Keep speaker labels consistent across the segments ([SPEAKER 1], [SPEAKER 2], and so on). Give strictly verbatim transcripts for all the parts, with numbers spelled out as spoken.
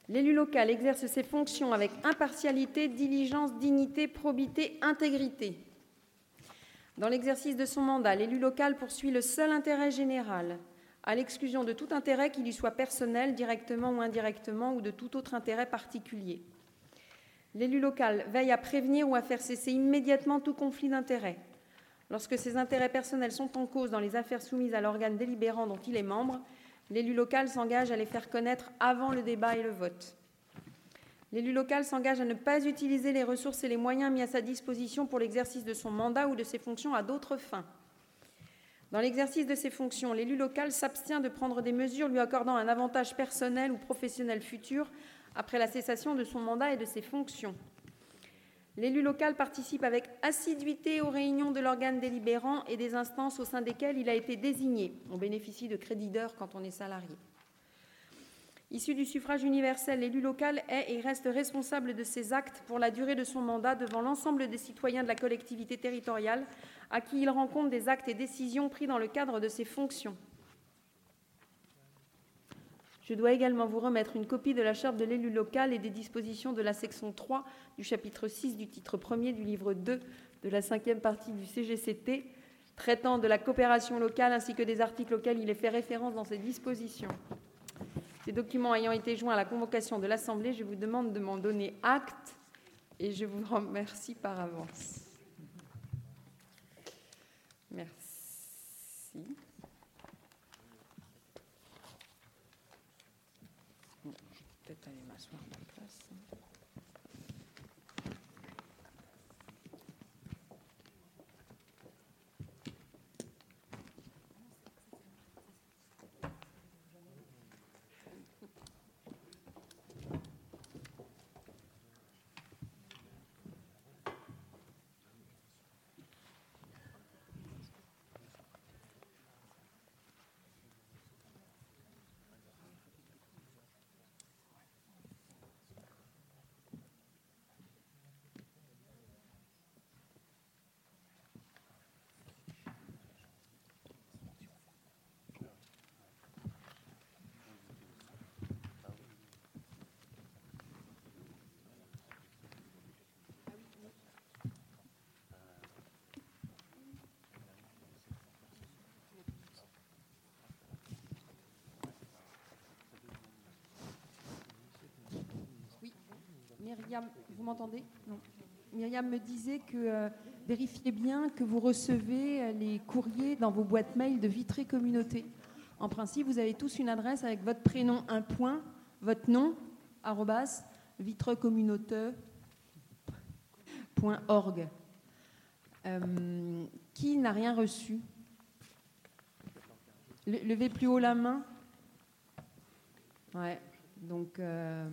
[SPEAKER 1] L'élu local exerce ses fonctions avec impartialité, diligence, dignité, probité, intégrité. Dans l'exercice de son mandat, l'élu local poursuit le seul intérêt général, à l'exclusion de tout intérêt qui lui soit personnel, directement ou indirectement, ou de tout autre intérêt particulier. L'élu local veille à prévenir ou à faire cesser immédiatement tout conflit d'intérêts. Lorsque ses intérêts personnels sont en cause dans les affaires soumises à l'organe délibérant dont il est membre, l'élu local s'engage à les faire connaître avant le débat et le vote. L'élu local s'engage à ne pas utiliser les ressources et les moyens mis à sa disposition pour l'exercice de son mandat ou de ses fonctions à d'autres fins. Dans l'exercice de ses fonctions, l'élu local s'abstient de prendre des mesures lui accordant un avantage personnel ou professionnel futur après la cessation de son mandat et de ses fonctions. L'élu local participe avec assiduité aux réunions de l'organe délibérant et des instances au sein desquelles il a été désigné. On bénéficie de crédits d'heure quand on est salarié. Issu du suffrage universel, l'élu local est et reste responsable de ses actes pour la durée de son mandat devant l'ensemble des citoyens de la collectivité territoriale à qui il rend compte des actes et décisions pris dans le cadre de ses fonctions. Je dois également vous remettre une copie de la charte de l'élu local et des dispositions de la section trois du chapitre six du titre premier du livre deux de la cinquième partie du C G C T, traitant de la coopération locale ainsi que des articles auxquels il est fait référence dans ces dispositions. Ces documents ayant été joints à la convocation de l'Assemblée, je vous demande de m'en donner acte et je vous remercie par avance. Merci. Peut-être aller m'asseoir à ma place. Myriam, vous m'entendez? Non. Myriam me disait que euh, vérifiez bien que vous recevez les courriers dans vos boîtes mail de Vitré Communauté. En principe, vous avez tous une adresse avec votre prénom, un point, votre nom, arrobas, vitrecommunauté point org. Euh, qui n'a rien reçu? Le, levez plus haut la main. Ouais, donc... Euh,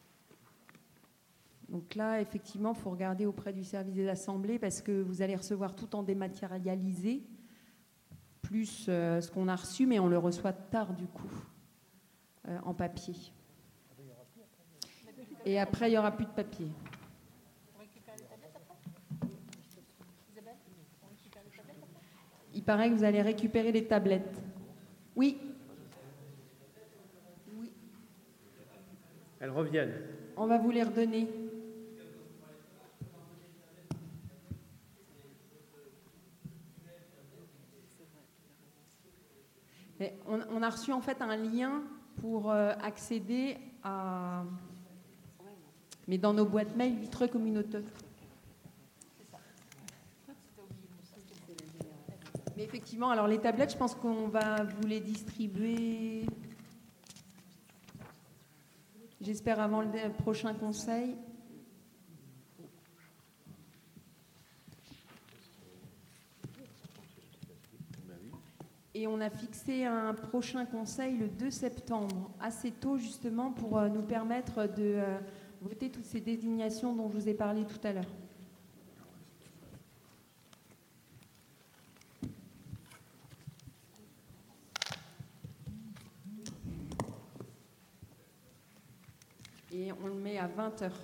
[SPEAKER 1] Donc là, effectivement, il faut regarder auprès du service des assemblées parce que vous allez recevoir tout en dématérialisé, plus euh, ce qu'on a reçu, mais on le reçoit tard du coup, euh, en papier. Et après, il n'y aura plus de papier. Il paraît que vous allez récupérer les tablettes. Oui. Oui.
[SPEAKER 2] Elles reviennent.
[SPEAKER 1] On va vous les redonner. Et on, on a reçu en fait un lien pour euh, accéder à... Mais dans nos boîtes mail, Vitré Communauté. Mais effectivement, alors les tablettes, je pense qu'on va vous les distribuer, j'espère avant le prochain conseil. Et on a fixé un prochain conseil le deux septembre, assez tôt justement, pour nous permettre de voter toutes ces désignations dont je vous ai parlé tout à l'heure. Et on le met à vingt heures.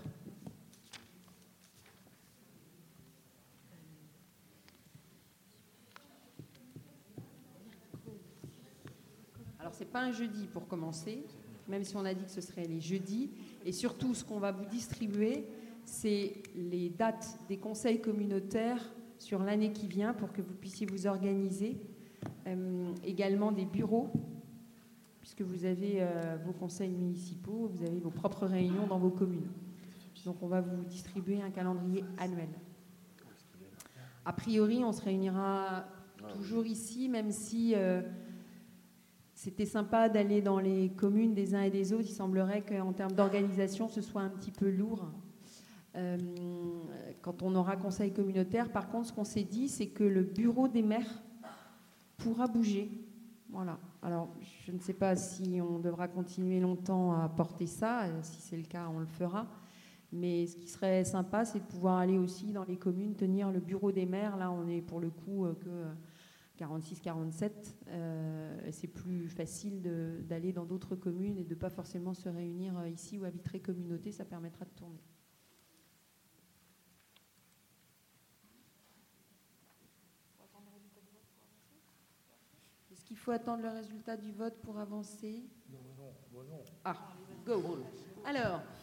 [SPEAKER 1] Alors, c'est pas un jeudi pour commencer. même si on a dit que ce serait les jeudis. Et surtout, ce qu'on va vous distribuer, c'est les dates des conseils communautaires sur l'année qui vient pour que vous puissiez vous organiser. Euh, également des bureaux, puisque vous avez euh, vos conseils municipaux, vous avez vos propres réunions dans vos communes. Donc on va vous distribuer un calendrier annuel. A priori, on se réunira toujours ici, même si euh, c'était sympa d'aller dans les communes des uns et des autres. Il semblerait qu'en termes d'organisation, ce soit un petit peu lourd. Euh, quand on aura conseil communautaire, par contre, ce qu'on s'est dit, c'est que le bureau des maires pourra bouger. Voilà. Alors, je ne sais pas si on devra continuer longtemps à porter ça. Si c'est le cas, on le fera. Mais ce qui serait sympa, c'est de pouvoir aller aussi dans les communes, tenir le bureau des maires. Là, on est pour le coup que quarante-six quarante-sept. Euh, c'est plus facile de, d'aller dans d'autres communes et de ne pas forcément se réunir ici ou à Vitré-Communauté. Ça permettra de tourner. Est-ce qu'il faut attendre le résultat du vote pour avancer ?
[SPEAKER 2] Non, non, non.
[SPEAKER 1] Ah, go. Alors,